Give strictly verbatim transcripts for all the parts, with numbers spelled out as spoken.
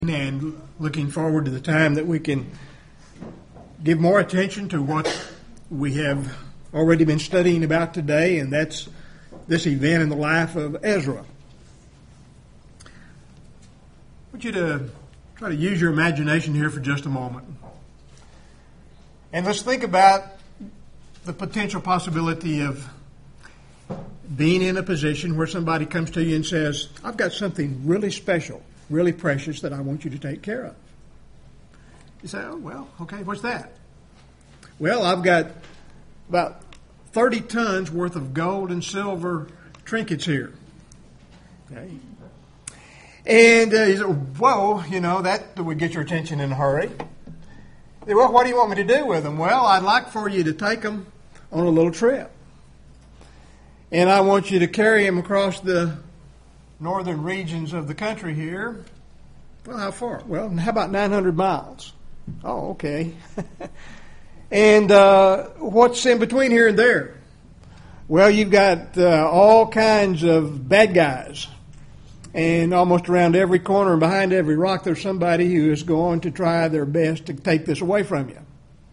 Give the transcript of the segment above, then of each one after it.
And looking forward to the time that we can give more attention to what we have already been studying about today, and that's this event in the life of Ezra. I want you to try to use your imagination here for just a moment. And let's think about the potential possibility of being in a position where somebody comes to you and says, I've got something really special, really precious that I want you to take care of. You say, oh, well, okay, what's that? Well, I've got about thirty tons worth of gold and silver trinkets here. Okay. And uh, you say, whoa, you know, that would get your attention in a hurry. Well, what do you want me to do with them? Well, I'd like for you to take them on a little trip. And I want you to carry them across the northern regions of the country here. Well, how far? Well, how about nine hundred miles? Oh, okay. And uh, what's in between here and there? Well, you've got uh, all kinds of bad guys. And almost around every corner and behind every rock, there's somebody who is going to try their best to take this away from you.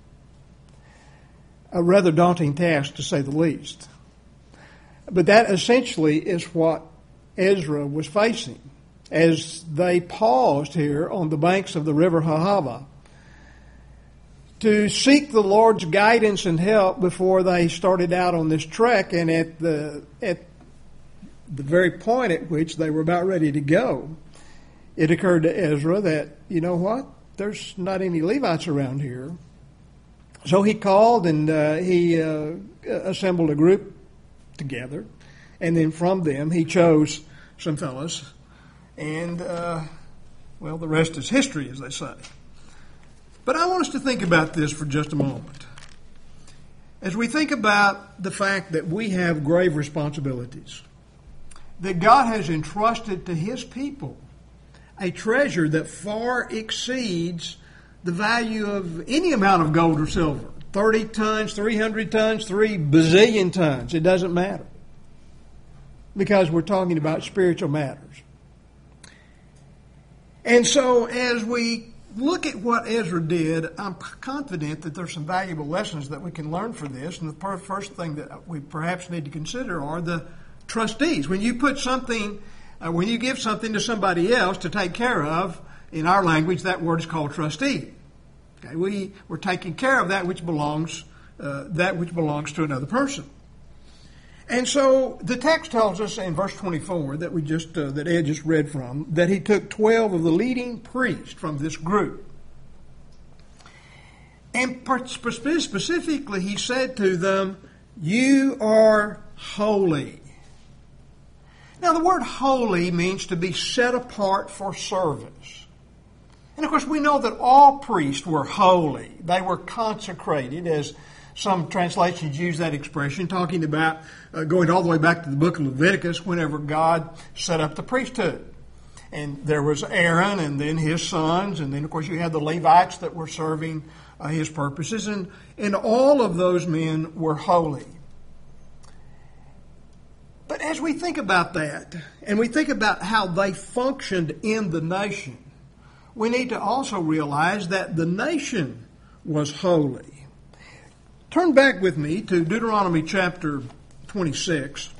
A rather daunting task, to say the least. But that essentially is what Ezra was facing as they paused here on the banks of the river Ahava to seek the Lord's guidance and help before they started out on this trek. And at the at the very point at which they were about ready to go, it occurred to Ezra that, you know what, there's not any Levites around here. So he called and uh, he uh, assembled a group together, and then from them he chose some fellows, and uh, well, the rest is history, as they say. But I want us to think about this for just a moment. As we think about the fact that we have grave responsibilities, that God has entrusted to His people a treasure that far exceeds the value of any amount of gold or silver. thirty tons, three hundred tons, three bazillion tons. It doesn't matter. Because we're talking about spiritual matters. And so as we look at what Ezra did, I'm confident that there's some valuable lessons that we can learn from this. And the first thing that we perhaps need to consider are the trustees. When you put something, uh, when you give something to somebody else to take care of, in our language, that word is called trustee. Okay, we we're taking care of that which belongs uh, that which belongs to another person. And so the text tells us in verse twenty-four that we just uh, that Ed just read from, that he took twelve of the leading priests from this group, and specifically he said to them, "You are holy." Now, the word holy means to be set apart for service. And, of course, we know that all priests were holy. They were consecrated, as some translations use that expression, talking about uh, going all the way back to the book of Leviticus, whenever God set up the priesthood. And there was Aaron and then his sons, and then, of course, you had the Levites that were serving uh, his purposes. And, and all of those men were holy. But as we think about that, and we think about how they functioned in the nation, we need to also realize that the nation was holy. Turn back with me to Deuteronomy chapter twenty-six.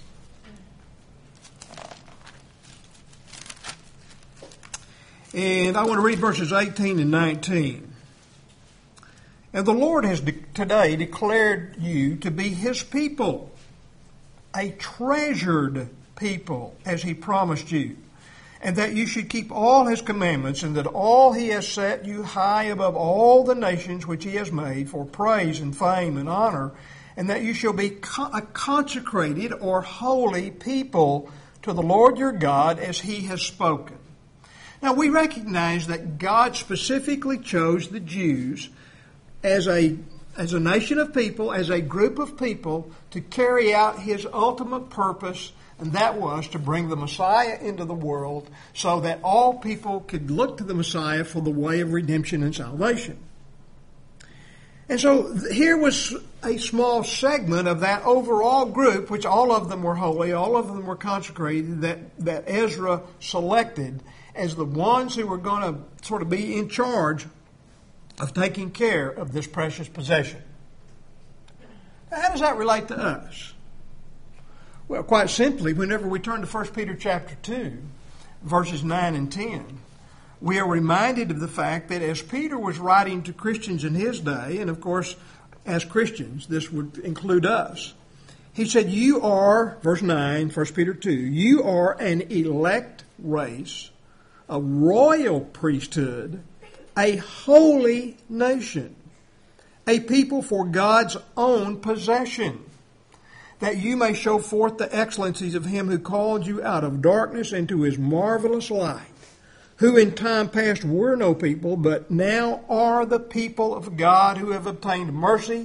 And I want to read verses eighteen and nineteen. And the Lord has de- today declared you to be His people, a treasured people, as He promised you, and that you should keep all His commandments, and that all He has set you high above all the nations which He has made for praise and fame and honor, and that you shall be a consecrated or holy people to the Lord your God as He has spoken. Now, we recognize that God specifically chose the Jews as a as a nation of people, as a group of people, to carry out His ultimate purpose, and that was to bring the Messiah into the world so that all people could look to the Messiah for the way of redemption and salvation. And so here was a small segment of that overall group, which all of them were holy, all of them were consecrated, that, that Ezra selected as the ones who are going to sort of be in charge of taking care of this precious possession. Now, how does that relate to us? Well, quite simply, whenever we turn to First Peter chapter two, verses nine and ten, we are reminded of the fact that as Peter was writing to Christians in his day, and of course, as Christians, this would include us, he said, you are, verse nine, First Peter two, you are an elect race, a royal priesthood, a holy nation, a people for God's own possession, that you may show forth the excellencies of him who called you out of darkness into his marvelous light, who in time past were no people, but now are the people of God who have obtained mercy.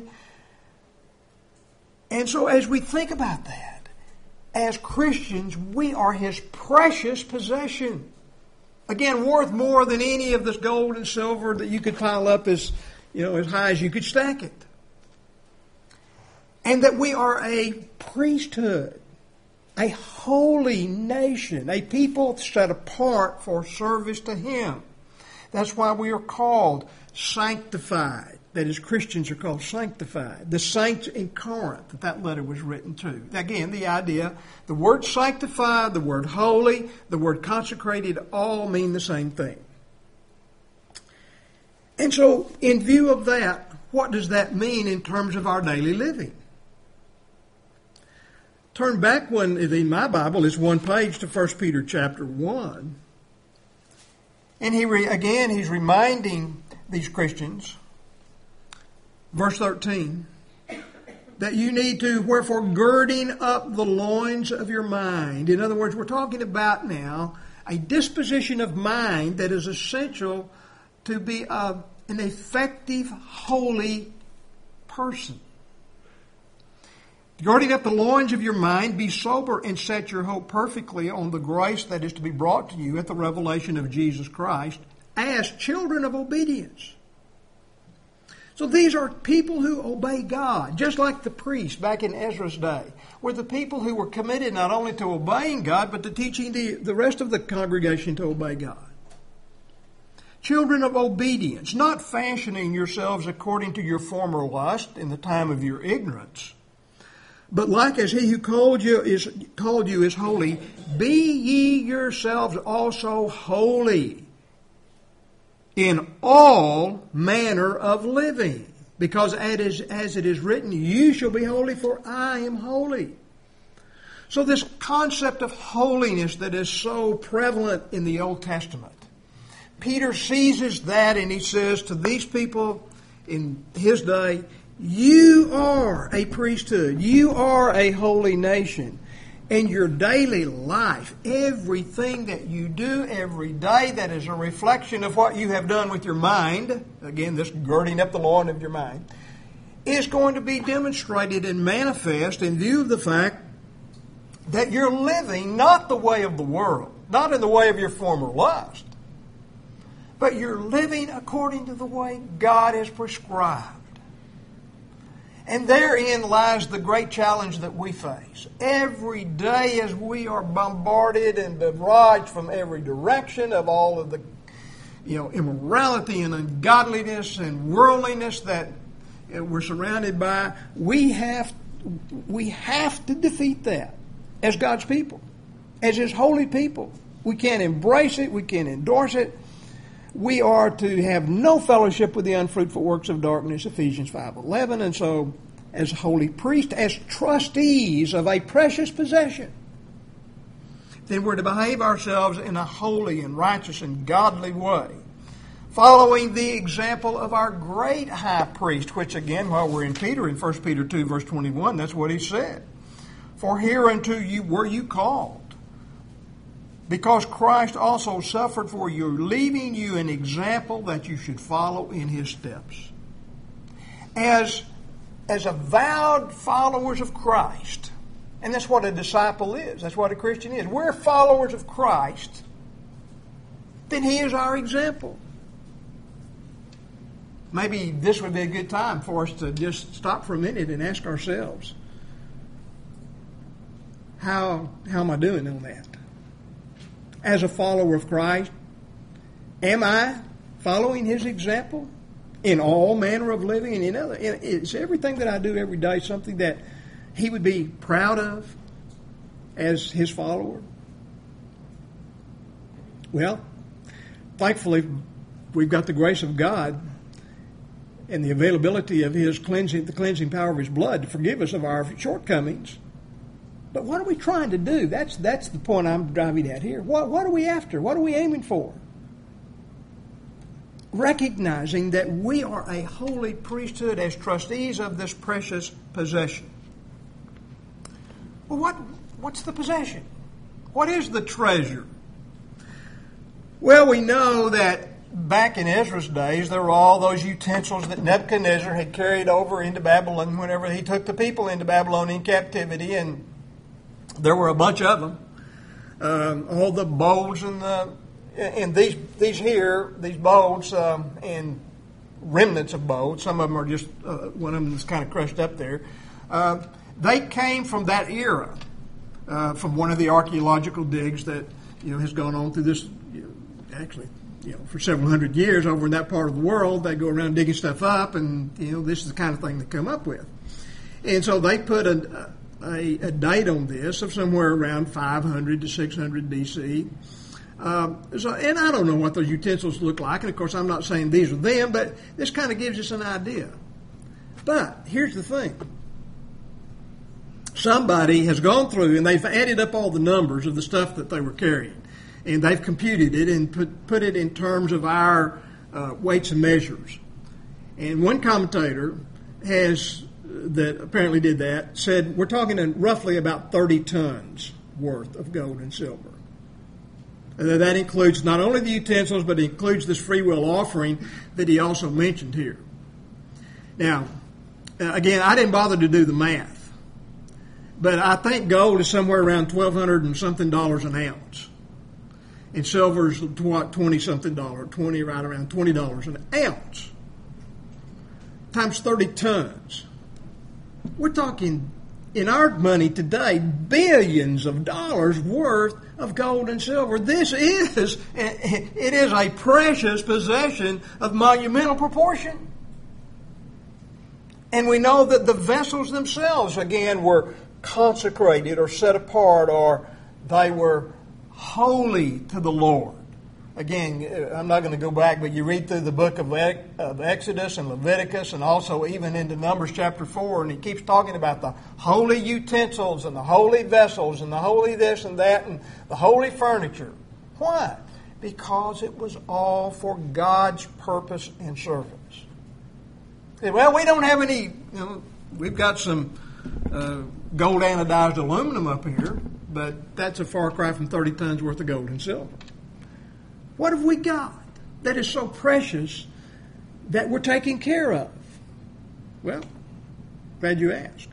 And so as we think about that, as Christians, we are his precious possession. Again, worth more than any of this gold and silver that you could pile up as, you know, as high as you could stack it. And that we are a priesthood, a holy nation, a people set apart for service to him. That's why we are called sanctified. That is, Christians are called sanctified. The saints in Corinth that that letter was written to. Again, the idea, the word sanctified, the word holy, the word consecrated all mean the same thing. And so, in view of that, what does that mean in terms of our daily living? Turn back one in my Bible is one page to First Peter chapter one. And he re, again, he's reminding these Christians, verse thirteen, that you need to, wherefore, girding up the loins of your mind. In other words, we're talking about now a disposition of mind that is essential to be a, an effective, holy person. Girding up the loins of your mind, be sober and set your hope perfectly on the grace that is to be brought to you at the revelation of Jesus Christ as children of obedience. So these are people who obey God, just like the priests back in Ezra's day, were the people who were committed not only to obeying God, but to teaching the, the rest of the congregation to obey God. Children of obedience, not fashioning yourselves according to your former lust in the time of your ignorance, but like as he who called you is called you is holy, be ye yourselves also holy in all manner of living. Because as, as it is written, you shall be holy, for I am holy. So this concept of holiness that is so prevalent in the Old Testament, Peter seizes that and he says to these people in his day, you are a priesthood. You are a holy nation. In your daily life, everything that you do every day that is a reflection of what you have done with your mind, again, this girding up the loin of your mind, is going to be demonstrated and manifest in view of the fact that you're living not the way of the world, not in the way of your former lust, but you're living according to the way God has prescribed. And therein lies the great challenge that we face. Every day as we are bombarded and barraged from every direction of all of the, you know, immorality and ungodliness and worldliness that we're surrounded by, we have, we have to defeat that as God's people, as His holy people. We can't embrace it. We can't endorse it. We are to have no fellowship with the unfruitful works of darkness, Ephesians five eleven. And so, as holy priests, as trustees of a precious possession, then we're to behave ourselves in a holy and righteous and godly way, following the example of our great high priest, which again, while we're in Peter, in First Peter two, verse twenty-one, that's what he said. For hereunto you were you called, because Christ also suffered for you, leaving you an example that you should follow in His steps. As, as avowed followers of Christ, and that's what a disciple is, that's what a Christian is. We're followers of Christ, then He is our example. Maybe this would be a good time for us to just stop for a minute and ask ourselves, how, how am I doing on that? As a follower of Christ, Am I following his example in all manner of living? And in other, is everything that I do every day something that he would be proud of as his follower? Well, thankfully, we've got the grace of God and the availability of his cleansing, the cleansing power of his blood to forgive us of our shortcomings. But what are we trying to do? That's that's the point I'm driving at here. What, what are we after? What are we aiming for? Recognizing that we are a holy priesthood as trustees of this precious possession. Well, what what's the possession? What is the treasure? Well, we know that back in Ezra's days, there were all those utensils that Nebuchadnezzar had carried over into Babylon whenever he took the people into Babylonian captivity, and there were a bunch of them. Um, all the bowls and the and these these here these bowls um, and remnants of bowls. Some of them are just uh, one of them is kind of crushed up there. Uh, they came from that era, uh, from one of the archaeological digs that you know has gone on through this. You know, actually. You know, for several hundred years over in that part of the world, they go around digging stuff up, and you know this is the kind of thing they come up with. And so they put a, a, a date on this of somewhere around five hundred to six hundred B C. Um, so, and I don't know what those utensils look like, and of course I'm not saying these are them, but this kind of gives us an idea. But here's the thing: somebody has gone through and they've added up all the numbers of the stuff that they were carrying. And they've computed it and put, put it in terms of our uh, weights and measures. And one commentator has, that apparently did that, said we're talking in roughly about thirty tons worth of gold and silver. And that includes not only the utensils, but it includes this free will offering that he also mentioned here. Now, again, I didn't bother to do the math, but I think gold is somewhere around twelve hundred and something dollars an ounce. And silver's what, twenty-something dollars, twenty, right around twenty dollars an ounce, times thirty tons. We're talking, in our money today, billions of dollars worth of gold and silver. This is, it is a precious possession of monumental proportion. And we know that the vessels themselves, again, were consecrated or set apart, or they were holy to the Lord. Again, I'm not going to go back, but you read through the book of Exodus and Leviticus and also even into Numbers chapter four, and he keeps talking about the holy utensils and the holy vessels and the holy this and that and the holy furniture. Why? Because it was all for God's purpose and service. Well, we don't have any, you know, we've got some uh, gold anodized aluminum up here, but that's a far cry from thirty tons worth of gold and silver. What have we got that is so precious that we're taking care of? Well, glad you asked.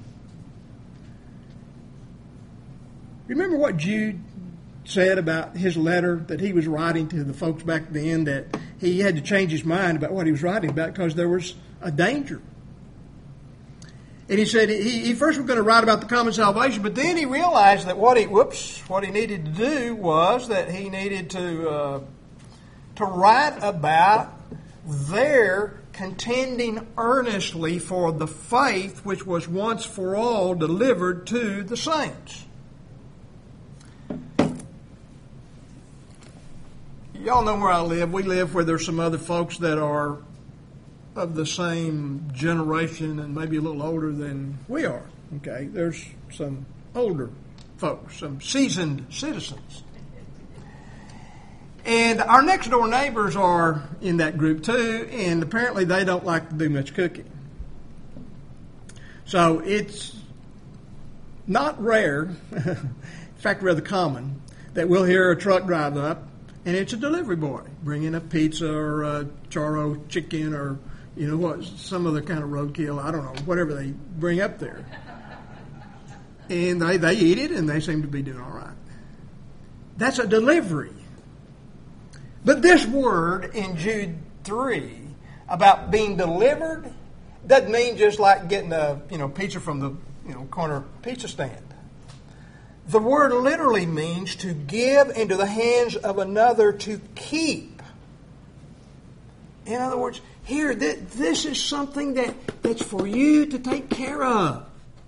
Remember what Jude said about his letter that he was writing to the folks back then, that he had to change his mind about what he was writing about because there was a danger. And he said he, he first was going to write about the common salvation, but then he realized that what he whoops what he needed to do was that he needed to uh, to write about their contending earnestly for the faith which was once for all delivered to the saints. Y'all know where I live. We live where there's some other folks that are of the same generation and maybe a little older than we are. Okay, there's some older folks, some seasoned citizens. And our next door neighbors are in that group too, and apparently they don't like to do much cooking. So it's not rare, in fact rather common, that we'll hear a truck drive up and it's a delivery boy bringing a pizza or a charro chicken or you know what, some other kind of roadkill, I don't know, whatever they bring up there. And they, they eat it and they seem to be doing all right. That's a delivery. But this word in Jude three about being delivered doesn't mean just like getting a you know pizza from the you know corner pizza stand. The word literally means to give into the hands of another to keep In other words, here, th- this is something that, that's for you to take care of.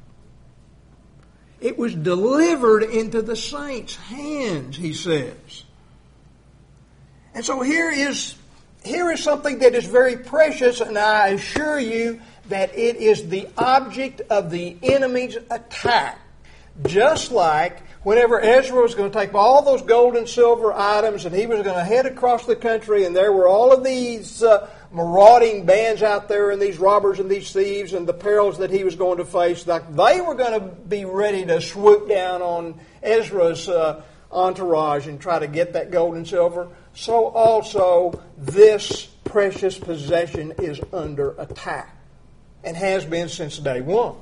It was delivered into the saints' hands, he says. And so here is, here is something that is very precious, and I assure you that it is the object of the enemy's attack. Just like whenever Ezra was going to take all those gold and silver items and he was going to head across the country, and there were all of these uh, marauding bands out there and these robbers and these thieves and the perils that he was going to face, like they were going to be ready to swoop down on Ezra's uh, entourage and try to get that gold and silver. So also this precious possession is under attack and has been since day one.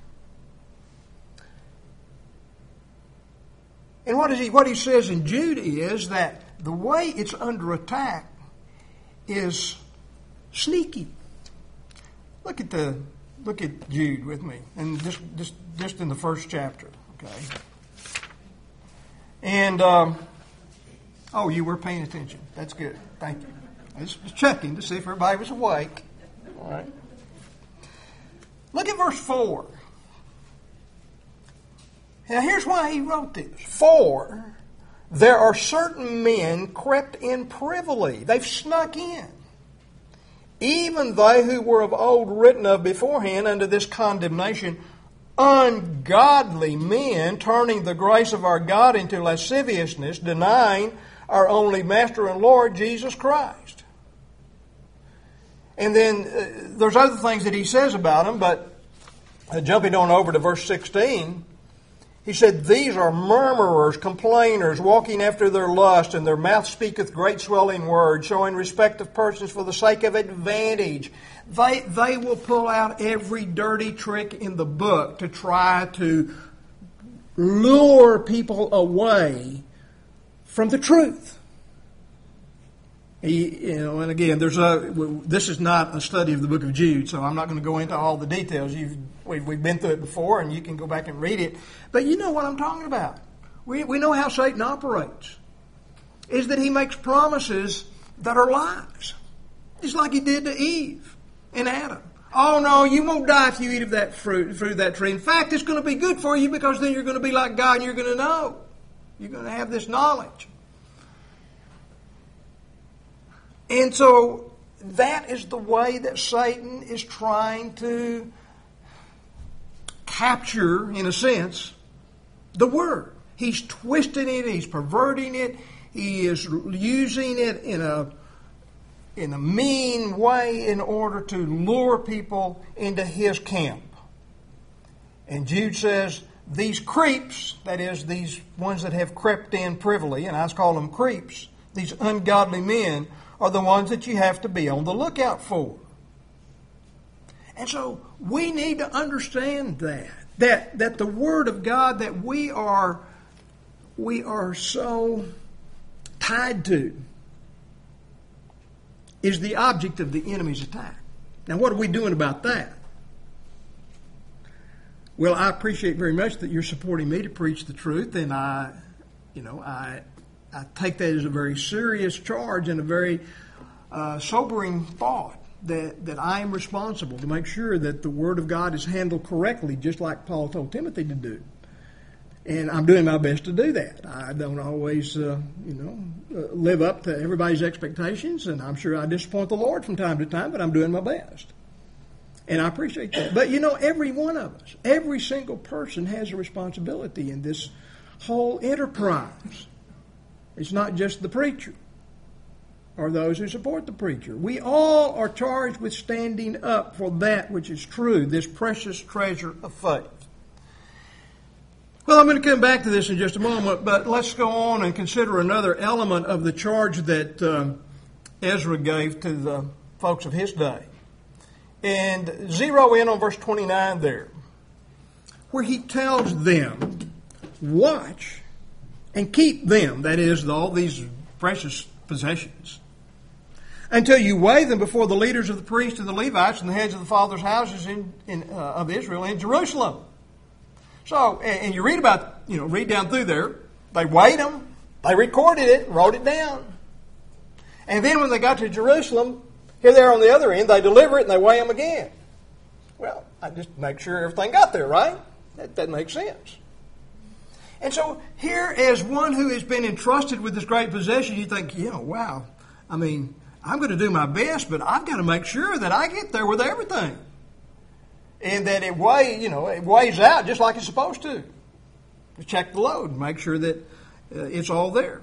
And what, is he, what he says in Jude is that the way it's under attack is sneaky. Look at the look at Jude with me, and just just, just in the first chapter, okay. And um, oh, you were paying attention. That's good. Thank you. I was checking to see if everybody was awake. All right. Look at verse four. Now, here's why he wrote this. For there are certain men crept in privily. They've snuck in. Even they who were of old written of beforehand unto this condemnation, ungodly men, turning the grace of our God into lasciviousness, denying our only Master and Lord, Jesus Christ. And then uh, there's other things that he says about them, but uh, jumping on over to verse sixteen, he said, these are murmurers, complainers, walking after their lust, and their mouth speaketh great swelling words, showing respect of persons for the sake of advantage. They, they will pull out every dirty trick in the book to try to lure people away from the truth. He, you know, and again, there's a. This is not a study of the book of Jude, so I'm not going to go into all the details. You've we've, we've been through it before, and you can go back and read it. But you know what I'm talking about. We we know how Satan operates. Is that he makes promises that are lies, just like he did to Eve and Adam. Oh no, you won't die if you eat of that fruit, fruit of that tree. In fact, it's going to be good for you because then you're going to be like God, and you're going to know. You're going to have this knowledge. And so that is the way that Satan is trying to capture, in a sense, the Word. He's twisting it, he's perverting it, he is using it in a, in a mean way in order to lure people into his camp. And Jude says, these creeps, that is, these ones that have crept in privily, and I call them creeps, these ungodly men, are the ones that you have to be on the lookout for. And so we need to understand that. That that the Word of God that we are we are so tied to is the object of the enemy's attack. Now what are we doing about that? Well, I appreciate very much that you're supporting me to preach the truth, and I you know, I I take that as a very serious charge and a very uh, sobering thought that, that I am responsible to make sure that the Word of God is handled correctly, just like Paul told Timothy to do. And I'm doing my best to do that. I don't always, uh, you know, uh, live up to everybody's expectations, and I'm sure I disappoint the Lord from time to time, but I'm doing my best. And I appreciate that. But, you know, every one of us, every single person has a responsibility in this whole enterprise. It's not just the preacher or those who support the preacher. We all are charged with standing up for that which is true, this precious treasure of faith. Well, I'm going to come back to this in just a moment, but let's go on and consider another element of the charge that um, Ezra gave to the folks of his day. And zero in on verse twenty-nine there, where he tells them, watch and keep them, that is, all these precious possessions, until you weigh them before the leaders of the priests and the Levites and the heads of the fathers' houses in, in, uh, of Israel in Jerusalem. So, and, and you read about, you know, read down through there, they weighed them, they recorded it, wrote it down. And then when they got to Jerusalem, Here they are on the other end. They deliver it and they weigh them again. Well, I just make sure everything got there, right? That, that makes sense. And so here, as one who has been entrusted with this great possession, you think, you know, wow, I mean, I'm going to do my best, but I've got to make sure that I get there with everything. And that it weigh, you know, it weighs out just like it's supposed to. Check the load and make sure that uh, it's all there.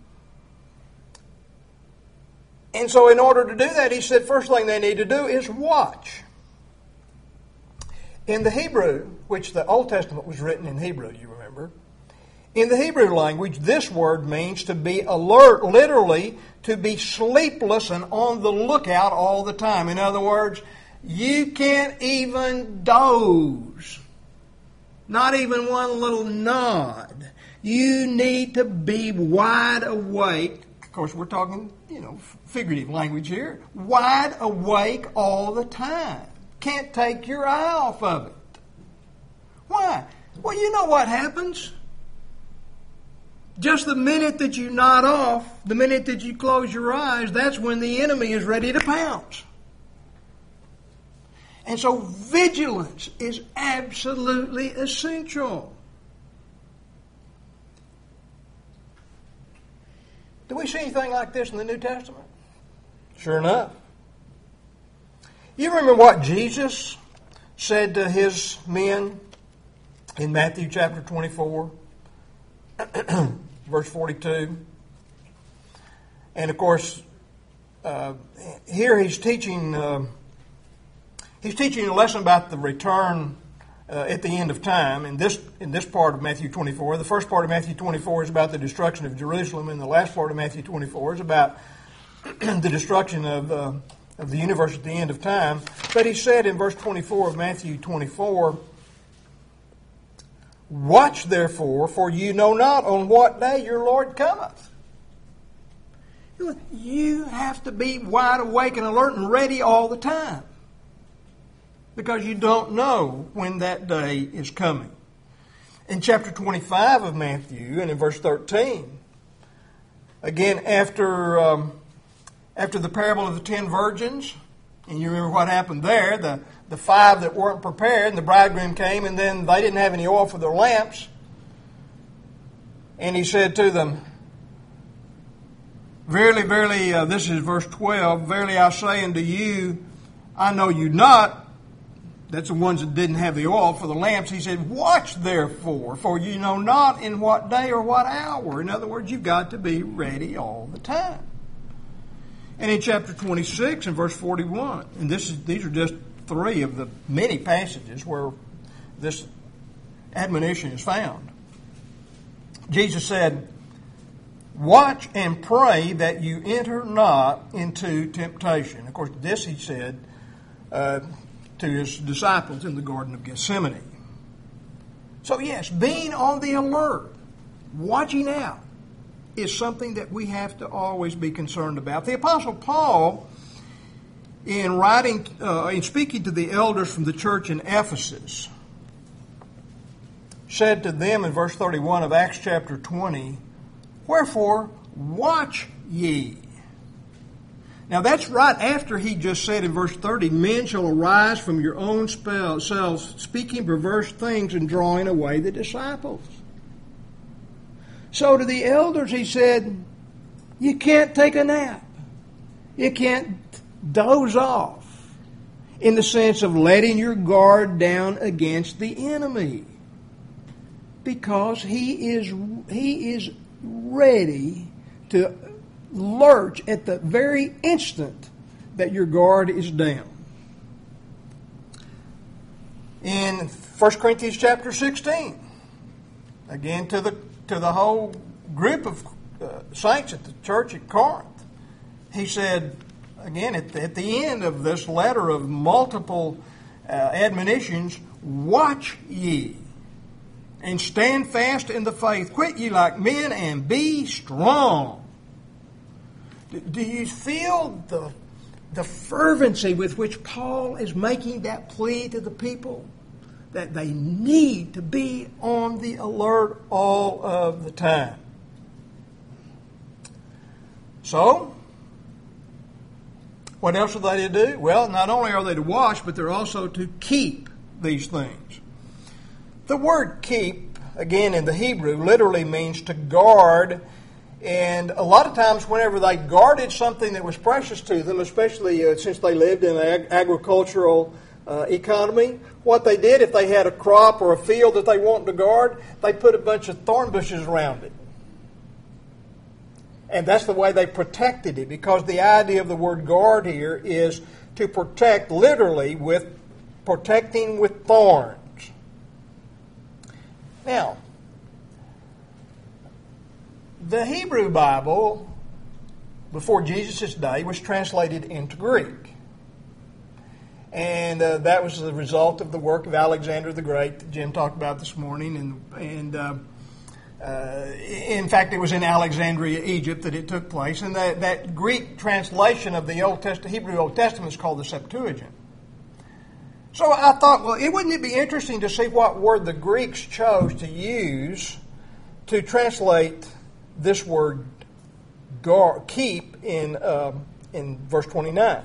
And so in order to do that, he said, first thing they need to do is watch. In the Hebrew, which the Old Testament was written in Hebrew, you remember, in the Hebrew language, this word means to be alert, literally to be sleepless and on the lookout all the time. In other words, you can't even doze. Not even one little nod. You need to be wide awake. Of course, we're talking, you know, figurative language here. Wide awake all the time. Can't take your eye off of it. Why? Well, you know what happens. Just the minute that you nod off, the minute that you close your eyes, that's when the enemy is ready to pounce. And so vigilance is absolutely essential. Do we see anything like this in the New Testament? Sure enough. You remember what Jesus said to his men in Matthew chapter twenty-four, verse forty-two? And of course, uh, here he's teaching... Uh, He's teaching a lesson about the return uh, at the end of time. In this in this part of Matthew twenty-four, the first part of Matthew twenty-four is about the destruction of Jerusalem, and the last part of Matthew twenty-four is about the destruction of uh, of the universe at the end of time. But he said in verse twenty-four of Matthew twenty-four, "Watch therefore, for you know not on what day your Lord cometh." You have to be wide awake and alert and ready all the time, because you don't know when that day is coming. In chapter twenty-five of Matthew, and in verse thirteen, again, after um, after the parable of the ten virgins, and you remember what happened there, the, the five that weren't prepared, and the bridegroom came, and then they didn't have any oil for their lamps. And he said to them, Verily, verily, uh, this is verse twelve, Verily I say unto you, I know you not. That's the ones that didn't have the oil for the lamps. He said, watch therefore, for you know not in what day or what hour. In other words, you've got to be ready all the time. And in chapter twenty-six and verse forty-one, and this is, these are just three of the many passages where this admonition is found. Jesus said, watch and pray that you enter not into temptation. Of course, this he said uh, to his disciples in the Garden of Gethsemane. So yes, being on the alert, watching out, is something that we have to always be concerned about. The Apostle Paul, in writing, uh, in speaking to the elders from the church in Ephesus, said to them in verse thirty-one of Acts chapter twenty, wherefore watch ye. Now that's right after he just said in verse thirty, men shall arise from your own selves, speaking perverse things and drawing away the disciples. So to the elders he said, you can't take a nap. You can't doze off in the sense of letting your guard down against the enemy. Because he is he is ready to lurch at the very instant that your guard is down. In First Corinthians chapter sixteen, again to the to the whole group of uh, saints at the church at Corinth, he said, again at the, at the end of this letter of multiple uh, admonitions, watch ye and stand fast in the faith. Quit ye like men and be strong. Do you feel the, the fervency with which Paul is making that plea to the people? That they need to be on the alert all of the time. So, What else are they to do? Well, not only are they to wash, but they're also to keep these things. The word keep, again in the Hebrew, literally means to guard. And a lot of times whenever they guarded something that was precious to them, especially uh, since they lived in an ag- agricultural uh, economy, what they did, if they had a crop or a field that they wanted to guard, they put a bunch of thorn bushes around it. And that's the way they protected it, because the idea of the word guard here is to protect, literally, with protecting with thorns. Now, the Hebrew Bible, before Jesus' day, was translated into Greek. And uh, that was the result of the work of Alexander the Great that Jim talked about this morning. And, and uh, uh, in fact, it was in Alexandria, Egypt, that it took place. And that, that Greek translation of the Old Testament, Hebrew Old Testament is called the Septuagint. So I thought, well, it wouldn't it be interesting to see what word the Greeks chose to use to translate this word guard, keep in um, in verse twenty-nine.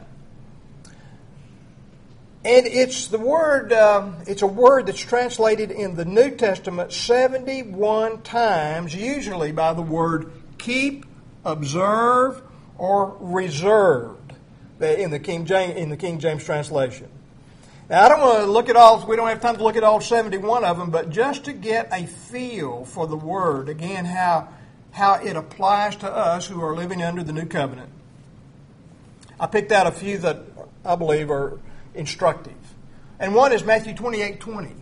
And it's the word, um, it's a word that's translated in the New Testament seventy-one times, usually by the word keep, observe, or reserved in the King James, in the King James translation. Now, I don't want to look at all, we don't have time to look at all seventy-one of them, but just to get a feel for the word, again, how, how it applies to us who are living under the new covenant. I picked out a few that I believe are instructive. And one is Matthew twenty-eight twenty.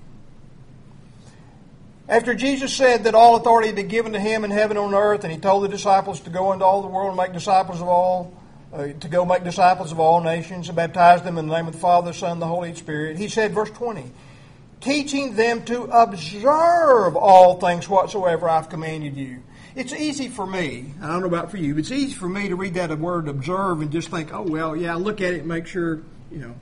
After Jesus said that all authority had been given to him in heaven and on earth, and he told the disciples to go into all the world and make disciples of all, uh, to go make disciples of all nations and baptize them in the name of the Father, the Son, and the Holy Spirit, he said, verse twenty, teaching them to observe all things whatsoever I've commanded you. It's easy for me, I don't know about for you, but it's easy for me to read that word observe and just think, oh, well, yeah, look at it and make sure, you know,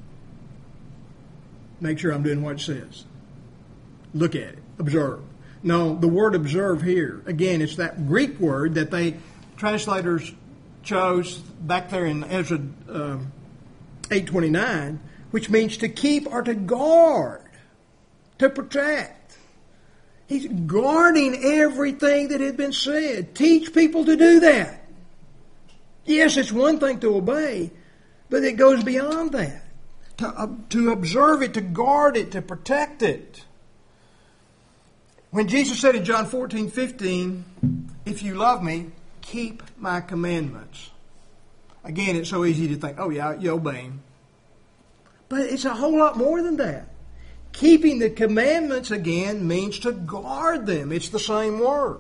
make sure I'm doing what it says. Look at it. Observe. No, the word observe here, again, it's that Greek word that they, translators chose back there in Ezra uh, eight twenty-nine, which means to keep or to guard, to protect. He's guarding everything that had been said. Teach people to do that. Yes, it's one thing to obey, but it goes beyond that. To, uh, to observe it, to guard it, to protect it. When Jesus said in John fourteen fifteen, if you love me, keep my commandments. Again, it's so easy to think, oh yeah, you obey him. But it's a whole lot more than that. Keeping the commandments, again, means to guard them. It's the same word.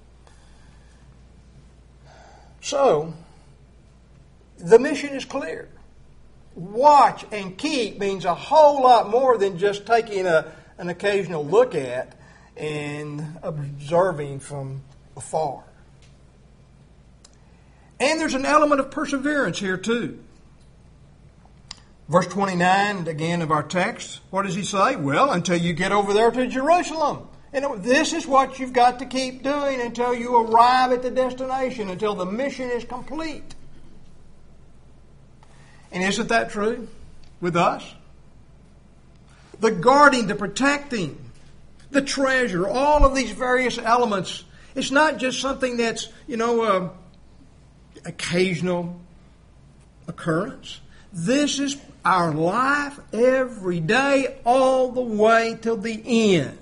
So, the mission is clear. Watch and keep means a whole lot more than just taking a, an occasional look at and observing from afar. And there's an element of perseverance here too. Verse twenty-nine, again, of our text, what does he say? Well, until you get over there to Jerusalem. And this is what you've got to keep doing until you arrive at the destination, until the mission is complete. And isn't that true with us? The guarding, the protecting, the treasure, all of these various elements, it's not just something that's, you know, uh, occasional occurrence. This is our life every day, all the way till the end.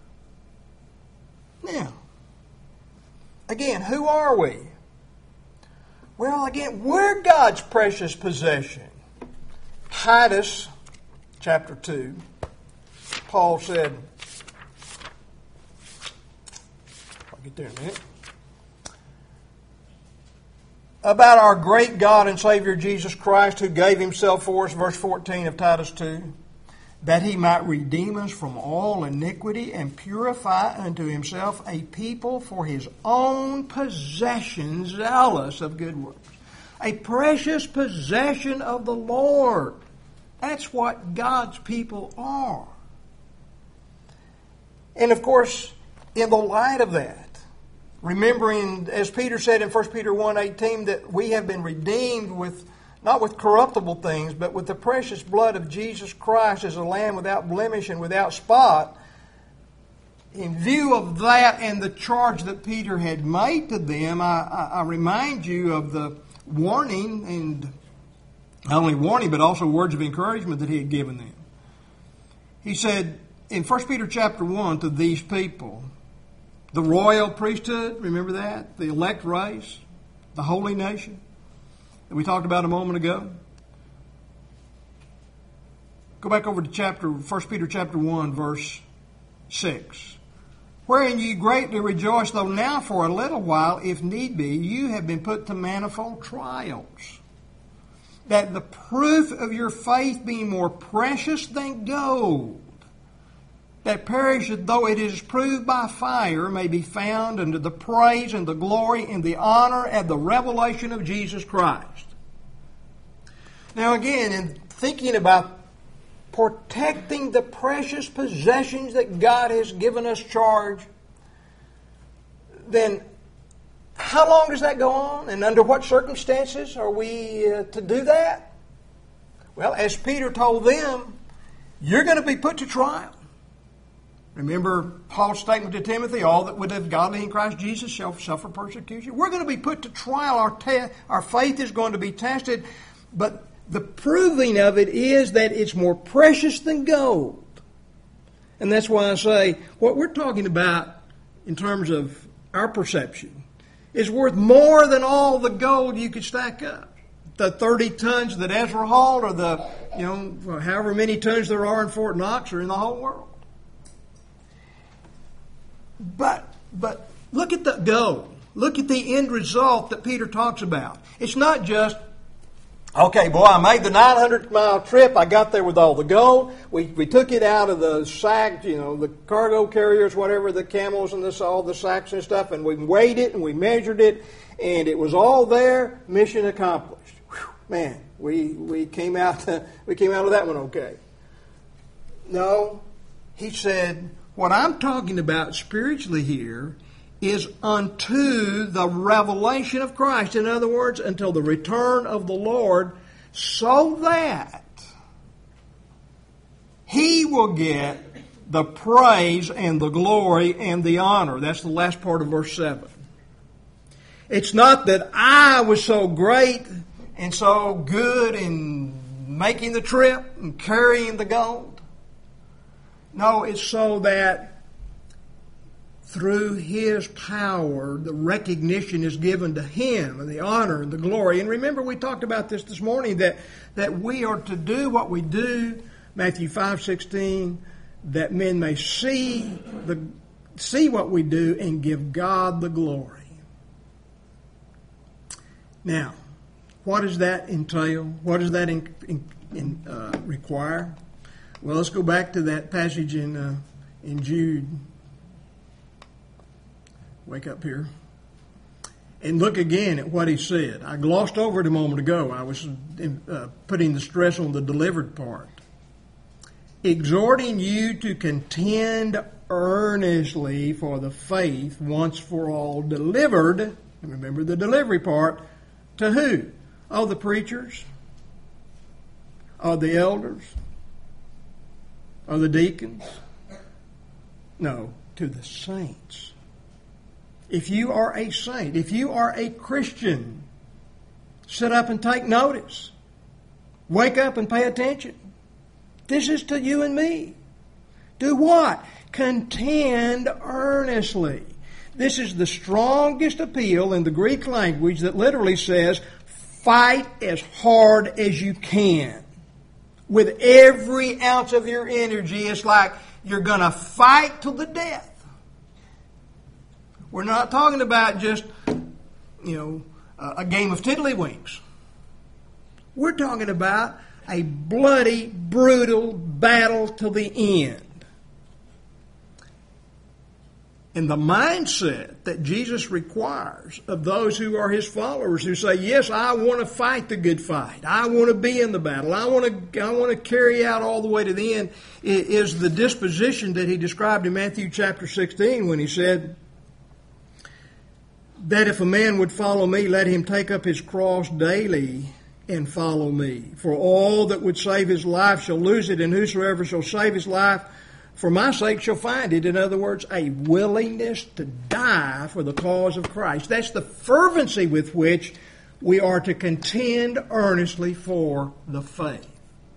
Now, again, who are we? Well, again, we're God's precious possession. Titus chapter two, Paul said, I'll get there in a minute, about our great God and Savior Jesus Christ, who gave himself for us, verse fourteen of Titus two, that he might redeem us from all iniquity and purify unto himself a people for his own possession, zealous of good works. A precious possession of the Lord. That's what God's people are. And of course, in the light of that, remembering, as Peter said in First Peter one eighteen, that we have been redeemed with not with corruptible things, but with the precious blood of Jesus Christ as a lamb without blemish and without spot. In view of that and the charge that Peter had made to them, I, I, I remind you of the warning, and not only warning, but also words of encouragement that he had given them. He said in First Peter chapter one to these people, the royal priesthood, remember that? The elect race, the holy nation that we talked about a moment ago. Go back over to chapter First Peter chapter one, verse six. Wherein ye greatly rejoice, though now for a little while, if need be, you have been put to manifold trials, that the proof of your faith being more precious than gold, that perisheth though it is proved by fire, may be found unto the praise and the glory and the honor and the revelation of Jesus Christ. Now again, in thinking about protecting the precious possessions that God has given us charge, then how long does that go on? And under what circumstances are we uh, to do that? Well, as Peter told them, you're going to be put to trial. Remember Paul's statement to Timothy, all that would live godly in Christ Jesus shall suffer persecution. We're going to be put to trial. Our, te- our faith is going to be tested. But the proving of it is that it's more precious than gold. And that's why I say what we're talking about in terms of our perception is worth more than all the gold you could stack up. The thirty tons that Ezra hauled, or the, you know, however many tons there are in Fort Knox or in the whole world. But, but look at the goal. Look at the end result that Peter talks about. It's not just, okay, boy, I made the nine hundred mile trip. I got there with all the gold. We we took it out of the sack, you know, the cargo carriers, whatever, the camels and this, all the sacks and stuff, and we weighed it and we measured it, and it was all there. Mission accomplished. Whew, man, we we came out we came out of that one okay. No, he said, what I'm talking about spiritually here is unto the revelation of Christ. In other words, until the return of the Lord, so that He will get the praise and the glory and the honor. That's the last part of verse seven. It's not that I was so great and so good in making the trip and carrying the gold. No, it's so that through His power, the recognition is given to Him, and the honor and the glory. And remember, we talked about this this morning, that, that we are to do what we do, Matthew five sixteen, that men may see the see what we do and give God the glory. Now, what does that entail? What does that in, in, in, uh, require? Well, let's go back to that passage in uh, in Jude. Wake up here. And look again at what he said. I glossed over it a moment ago. I was uh, putting the stress on the delivered part. Exhorting you to contend earnestly for the faith once for all delivered. And remember the delivery part. To who? Oh, the preachers? Oh, the elders? Or the deacons? No, to the saints. If you are a saint, if you are a Christian, sit up and take notice. Wake up and pay attention. This is to you and me. Do what? Contend earnestly. This is the strongest appeal in the Greek language that literally says, fight as hard as you can. With every ounce of your energy, it's like you're going to fight to the death. We're not talking about just, you know, a game of tiddlywinks. We're talking about a bloody, brutal battle to the end. And the mindset that Jesus requires of those who are His followers, who say, yes, I want to fight the good fight. I want to be in the battle. I want to, I want to carry out all the way to the end, is the disposition that He described in Matthew chapter sixteen when He said that if a man would follow me, let him take up his cross daily and follow me. For all that would save his life shall lose it, and whosoever shall save his life for my sake shall find it. In other words, a willingness to die for the cause of Christ. That's the fervency with which we are to contend earnestly for the faith.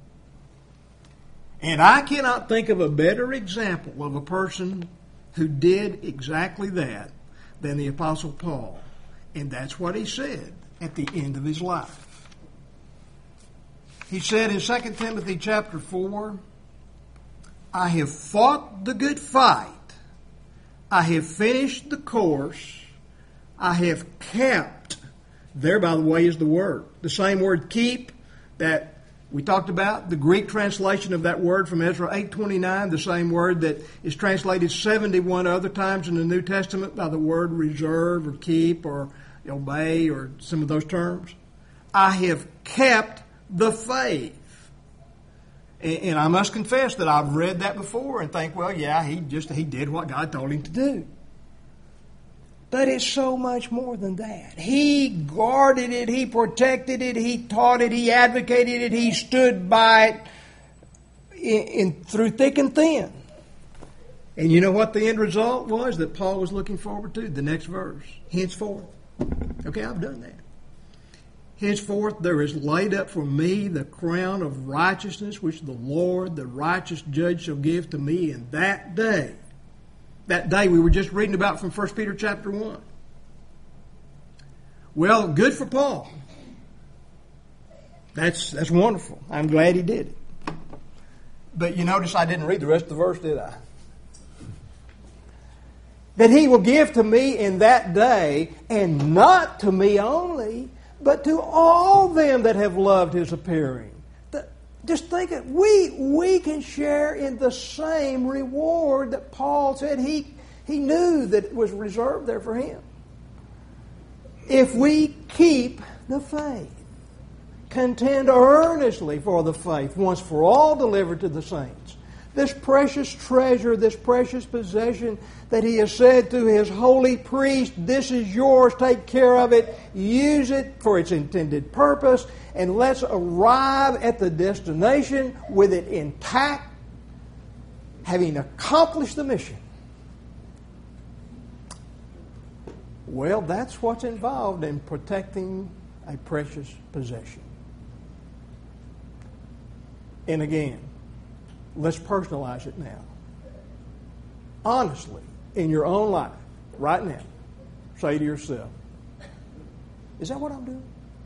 And I cannot think of a better example of a person who did exactly that than the Apostle Paul. And that's what he said at the end of his life. He said in Second Timothy chapter four, I have fought the good fight. I have finished the course. I have kept. There, by the way, is the word. The same word keep that we talked about. The Greek translation of that word from Ezra eight twenty-nine, the same word that is translated seventy-one other times in the New Testament by the word reserve or keep or obey or some of those terms. I have kept the faith. And I must confess that I've read that before and think, well, yeah, he just he did what God told him to do. But it's so much more than that. He guarded it, he protected it, he taught it, he advocated it, he stood by it in, in, through thick and thin. And you know what the end result was that Paul was looking forward to? The next verse. Henceforth. Okay, I've done that. Henceforth there is laid up for me the crown of righteousness, which the Lord, the righteous judge, shall give to me in that day. That day we were just reading about from First Peter chapter one. Well, good for Paul. That's that's wonderful. I'm glad he did it. But you notice I didn't read the rest of the verse, did I? That he will give to me in that day, and not to me only, but to all them that have loved his appearing. The, just think it. We we can share in the same reward that Paul said he he knew that was reserved there for him. If we keep the faith, contend earnestly for the faith, once for all delivered to the saints. This precious treasure, this precious possession that he has said to his holy priest, this is yours, take care of it, use it for its intended purpose, and let's arrive at the destination with it intact, having accomplished the mission. Well, that's what's involved in protecting a precious possession. And again, let's personalize it now. Honestly, in your own life, right now, say to yourself, is that what I'm doing?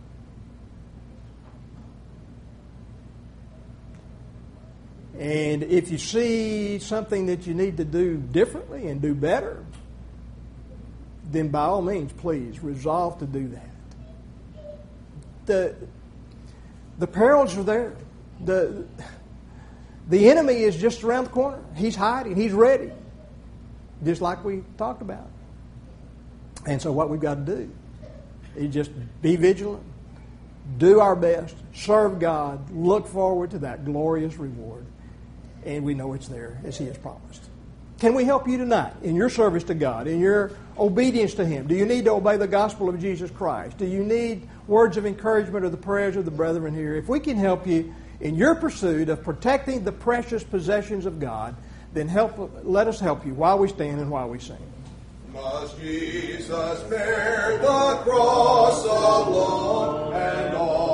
And if you see something that you need to do differently and do better, then by all means, please, resolve to do that. The, the perils are there. The... The enemy is just around the corner. He's hiding. He's ready. Just like we talked about. And so what we've got to do is just be vigilant, do our best, serve God, look forward to that glorious reward. And we know it's there as He has promised. Can we help you tonight in your service to God, in your obedience to Him? Do you need to obey the gospel of Jesus Christ? Do you need words of encouragement or the prayers of the brethren here? If we can help you in your pursuit of protecting the precious possessions of God, then help. Let us help you while we stand and while we sing. Must Jesus bear the cross alone and all?